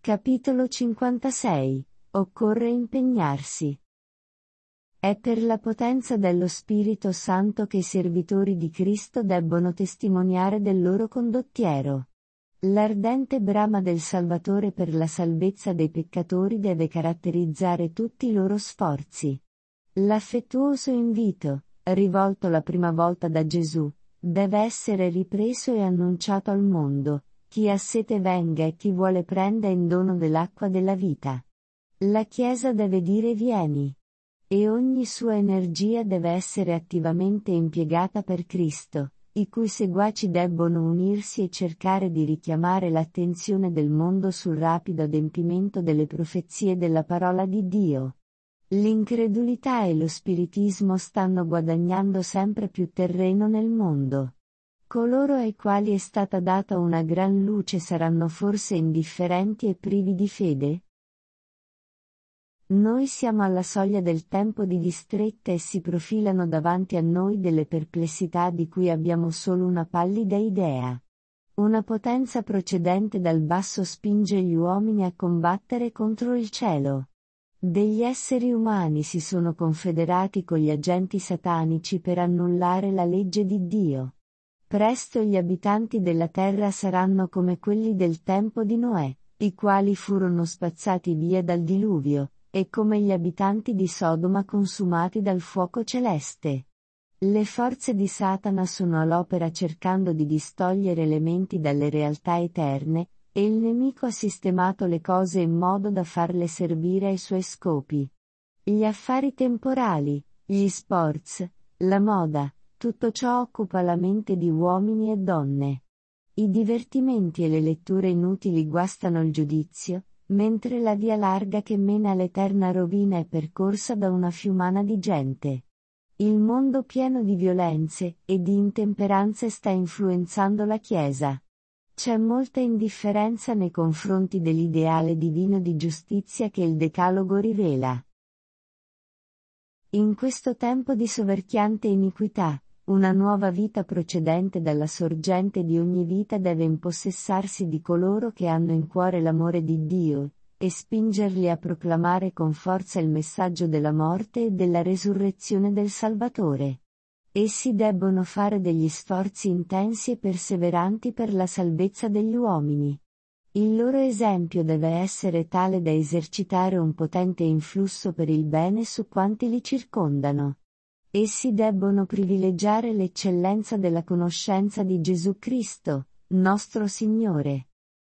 Capitolo 56. Occorre impegnarsi. È per la potenza dello Spirito Santo che i servitori di Cristo debbono testimoniare del loro condottiero. L'ardente brama del Salvatore per la salvezza dei peccatori deve caratterizzare tutti i loro sforzi. L'affettuoso invito, rivolto la prima volta da Gesù, deve essere ripreso e annunciato al mondo: chi ha sete venga e chi vuole prenda in dono dell'acqua della vita. La Chiesa deve dire vieni. E ogni sua energia deve essere attivamente impiegata per Cristo, i cui seguaci debbono unirsi e cercare di richiamare l'attenzione del mondo sul rapido adempimento delle profezie della parola di Dio. L'incredulità e lo spiritismo stanno guadagnando sempre più terreno nel mondo. Coloro ai quali è stata data una gran luce saranno forse indifferenti e privi di fede? Noi siamo alla soglia del tempo di distretta e si profilano davanti a noi delle perplessità di cui abbiamo solo una pallida idea. Una potenza procedente dal basso spinge gli uomini a combattere contro il cielo. Degli esseri umani si sono confederati con gli agenti satanici per annullare la legge di Dio. Presto gli abitanti della terra saranno come quelli del tempo di Noè, i quali furono spazzati via dal diluvio, e come gli abitanti di Sodoma consumati dal fuoco celeste. Le forze di Satana sono all'opera cercando di distogliere elementi dalle realtà eterne, e il nemico ha sistemato le cose in modo da farle servire ai suoi scopi. Gli affari temporali, gli sports, la moda, tutto ciò occupa la mente di uomini e donne. I divertimenti e le letture inutili guastano il giudizio, mentre la via larga che mena all'eterna rovina è percorsa da una fiumana di gente. Il mondo pieno di violenze e di intemperanze sta influenzando la Chiesa. C'è molta indifferenza nei confronti dell'ideale divino di giustizia che il Decalogo rivela. In questo tempo di soverchiante iniquità, una nuova vita procedente dalla sorgente di ogni vita deve impossessarsi di coloro che hanno in cuore l'amore di Dio, e spingerli a proclamare con forza il messaggio della morte e della resurrezione del Salvatore. Essi debbono fare degli sforzi intensi e perseveranti per la salvezza degli uomini. Il loro esempio deve essere tale da esercitare un potente influsso per il bene su quanti li circondano. Essi debbono privilegiare l'eccellenza della conoscenza di Gesù Cristo, nostro Signore.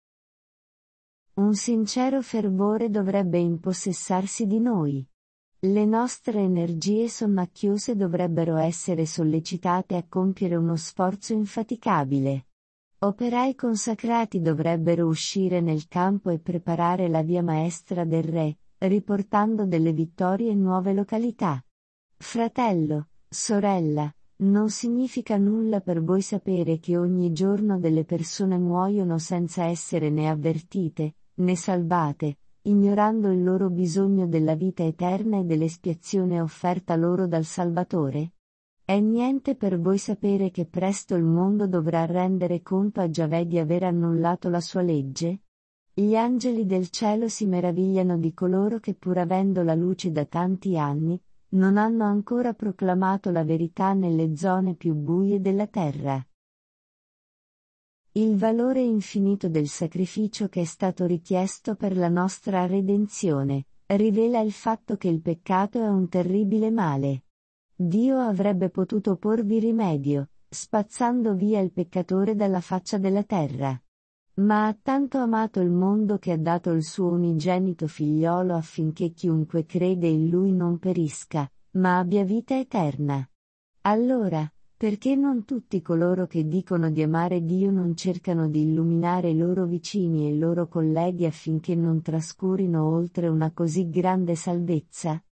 Un sincero fervore dovrebbe impossessarsi di noi. Le nostre energie sonnacchiose dovrebbero essere sollecitate a compiere uno sforzo infaticabile. Operai consacrati dovrebbero uscire nel campo e preparare la via maestra del Re, riportando delle vittorie in nuove località. Fratello, sorella, non significa nulla per voi sapere che ogni giorno delle persone muoiono senza essere né avvertite, né salvate, ignorando il loro bisogno della vita eterna e dell'espiazione offerta loro dal Salvatore? È niente per voi sapere che presto il mondo dovrà rendere conto a Giavè di aver annullato la sua legge? Gli angeli del cielo si meravigliano di coloro che pur avendo la luce da tanti anni, non hanno ancora proclamato la verità nelle zone più buie della terra. Il valore infinito del sacrificio che è stato richiesto per la nostra redenzione, rivela il fatto che il peccato è un terribile male. Dio avrebbe potuto porvi rimedio, spazzando via il peccatore dalla faccia della terra. Ma ha tanto amato il mondo che ha dato il suo unigenito figliolo affinché chiunque crede in lui non perisca, ma abbia vita eterna. Allora, perché non tutti coloro che dicono di amare Dio non cercano di illuminare i loro vicini e i loro colleghi affinché non trascurino oltre una così grande salvezza?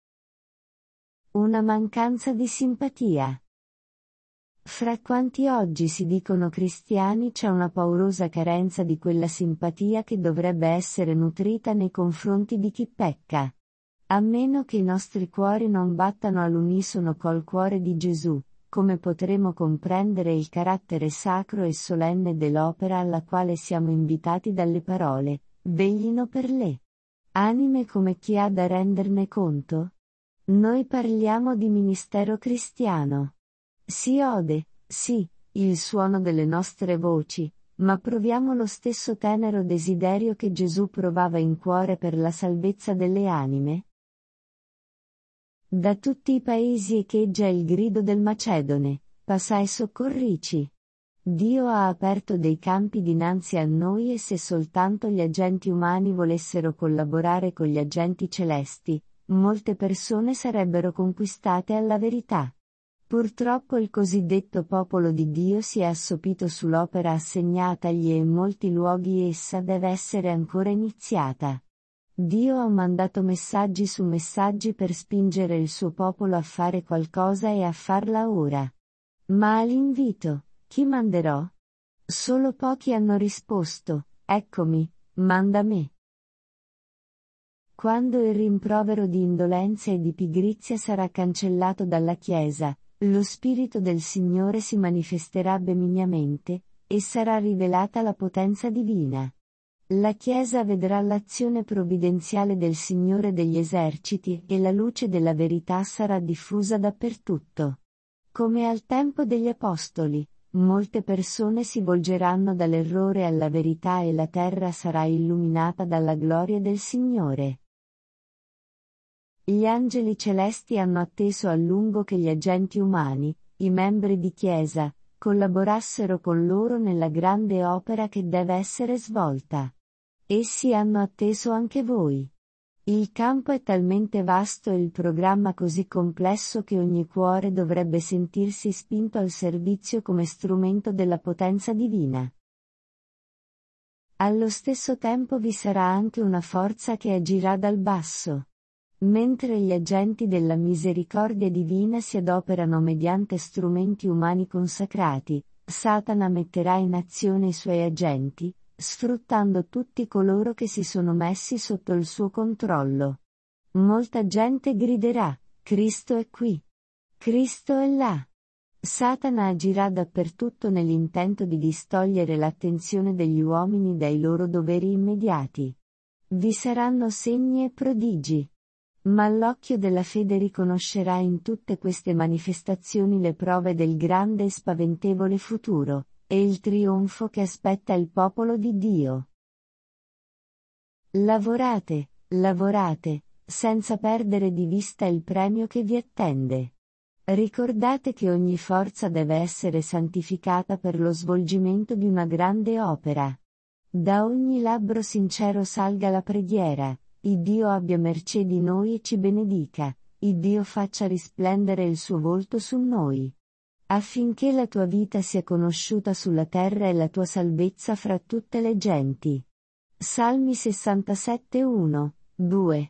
Una mancanza di simpatia. Fra quanti oggi si dicono cristiani c'è una paurosa carenza di quella simpatia che dovrebbe essere nutrita nei confronti di chi pecca. A meno che i nostri cuori non battano all'unisono col cuore di Gesù, come potremo comprendere il carattere sacro e solenne dell'opera alla quale siamo invitati dalle parole: veglino per le anime come chi ha da renderne conto? Noi parliamo di ministero cristiano. Si ode, sì, il suono delle nostre voci, ma proviamo lo stesso tenero desiderio che Gesù provava in cuore per la salvezza delle anime? Da tutti i paesi echeggia il grido del Macedone, passa e soccorrici. Dio ha aperto dei campi dinanzi a noi e se soltanto gli agenti umani volessero collaborare con gli agenti celesti, molte persone sarebbero conquistate alla verità. Purtroppo il cosiddetto popolo di Dio si è assopito sull'opera assegnatagli e in molti luoghi essa deve essere ancora iniziata. Dio ha mandato messaggi su messaggi per spingere il suo popolo a fare qualcosa e a farla ora. Ma all'invito, chi manderò? Solo pochi hanno risposto, eccomi, manda me. Quando il rimprovero di indolenza e di pigrizia sarà cancellato dalla Chiesa, lo Spirito del Signore si manifesterà benignamente, e sarà rivelata la potenza divina. La Chiesa vedrà l'azione provvidenziale del Signore degli eserciti e la luce della verità sarà diffusa dappertutto. Come al tempo degli Apostoli, molte persone si volgeranno dall'errore alla verità e la terra sarà illuminata dalla gloria del Signore. Gli angeli celesti hanno atteso a lungo che gli agenti umani, i membri di Chiesa, collaborassero con loro nella grande opera che deve essere svolta. Essi hanno atteso anche voi. Il campo è talmente vasto e il programma così complesso che ogni cuore dovrebbe sentirsi spinto al servizio come strumento della potenza divina. Allo stesso tempo vi sarà anche una forza che agirà dal basso. Mentre gli agenti della misericordia divina si adoperano mediante strumenti umani consacrati, Satana metterà in azione i suoi agenti, sfruttando tutti coloro che si sono messi sotto il suo controllo. Molta gente griderà, Cristo è qui. Cristo è là. Satana agirà dappertutto nell'intento di distogliere l'attenzione degli uomini dai loro doveri immediati. Vi saranno segni e prodigi. Ma l'occhio della fede riconoscerà in tutte queste manifestazioni le prove del grande e spaventevole futuro, e il trionfo che aspetta il popolo di Dio. Lavorate, lavorate, senza perdere di vista il premio che vi attende. Ricordate che ogni forza deve essere santificata per lo svolgimento di una grande opera. Da ogni labbro sincero salga la preghiera. Iddio abbia mercé di noi e ci benedica, Iddio faccia risplendere il suo volto su noi. Affinché la tua vita sia conosciuta sulla terra e la tua salvezza fra tutte le genti. Salmi 67 1, 2.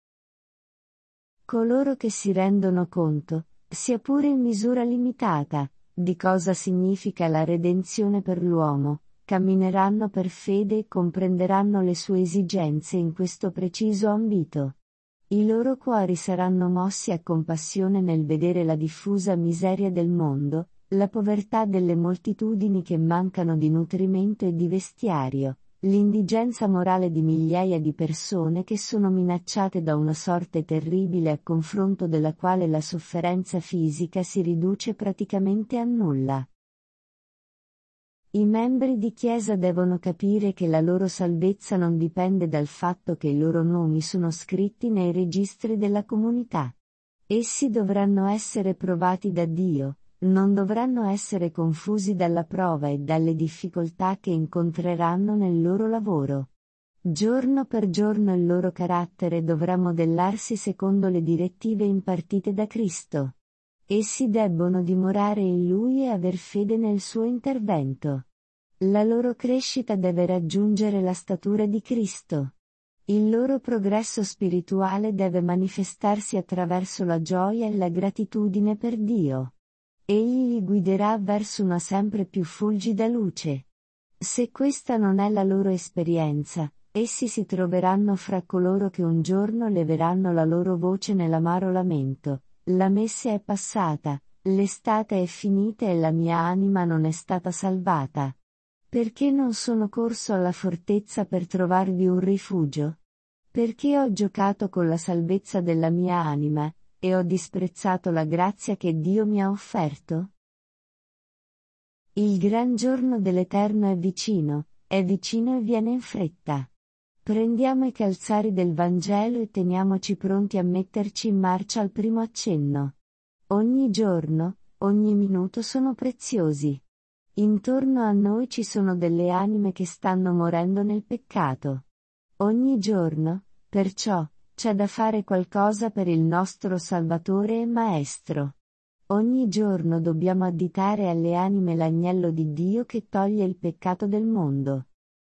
Coloro che si rendono conto, sia pure in misura limitata, di cosa significa la redenzione per l'uomo, cammineranno per fede e comprenderanno le sue esigenze in questo preciso ambito. I loro cuori saranno mossi a compassione nel vedere la diffusa miseria del mondo, la povertà delle moltitudini che mancano di nutrimento e di vestiario, l'indigenza morale di migliaia di persone che sono minacciate da una sorte terribile a confronto della quale la sofferenza fisica si riduce praticamente a nulla. I membri di Chiesa devono capire che la loro salvezza non dipende dal fatto che i loro nomi sono scritti nei registri della comunità. Essi dovranno essere provati da Dio, non dovranno essere confusi dalla prova e dalle difficoltà che incontreranno nel loro lavoro. Giorno per giorno il loro carattere dovrà modellarsi secondo le direttive impartite da Cristo. Essi debbono dimorare in Lui e aver fede nel suo intervento. La loro crescita deve raggiungere la statura di Cristo. Il loro progresso spirituale deve manifestarsi attraverso la gioia e la gratitudine per Dio. Egli li guiderà verso una sempre più fulgida luce. Se questa non è la loro esperienza, essi si troveranno fra coloro che un giorno leveranno la loro voce nell'amaro lamento. La messe è passata, l'estate è finita e la mia anima non è stata salvata. Perché non sono corso alla fortezza per trovarvi un rifugio? Perché ho giocato con la salvezza della mia anima, e ho disprezzato la grazia che Dio mi ha offerto? Il gran giorno dell'Eterno è vicino e viene in fretta. Prendiamo i calzari del Vangelo e teniamoci pronti a metterci in marcia al primo accenno. Ogni giorno, ogni minuto sono preziosi. Intorno a noi ci sono delle anime che stanno morendo nel peccato. Ogni giorno, perciò, c'è da fare qualcosa per il nostro Salvatore e Maestro. Ogni giorno dobbiamo additare alle anime l'agnello di Dio che toglie il peccato del mondo.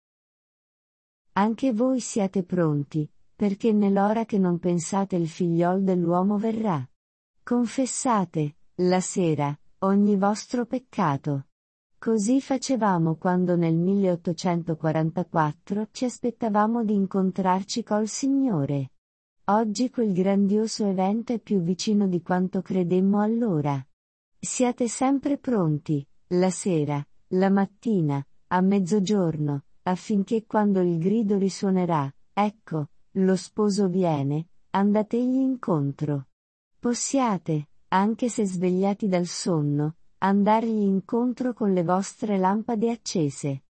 Anche voi siate pronti, perché nell'ora che non pensate il figliol dell'uomo verrà. Confessate, la sera, ogni vostro peccato. Così facevamo quando nel 1844 ci aspettavamo di incontrarci col Signore. Oggi quel grandioso evento è più vicino di quanto credemmo allora. Siate sempre pronti, la sera, la mattina, a mezzogiorno, affinché quando il grido risuonerà, ecco, lo sposo viene, andategli incontro. Possiate, anche se svegliati dal sonno, andargli incontro con le vostre lampade accese.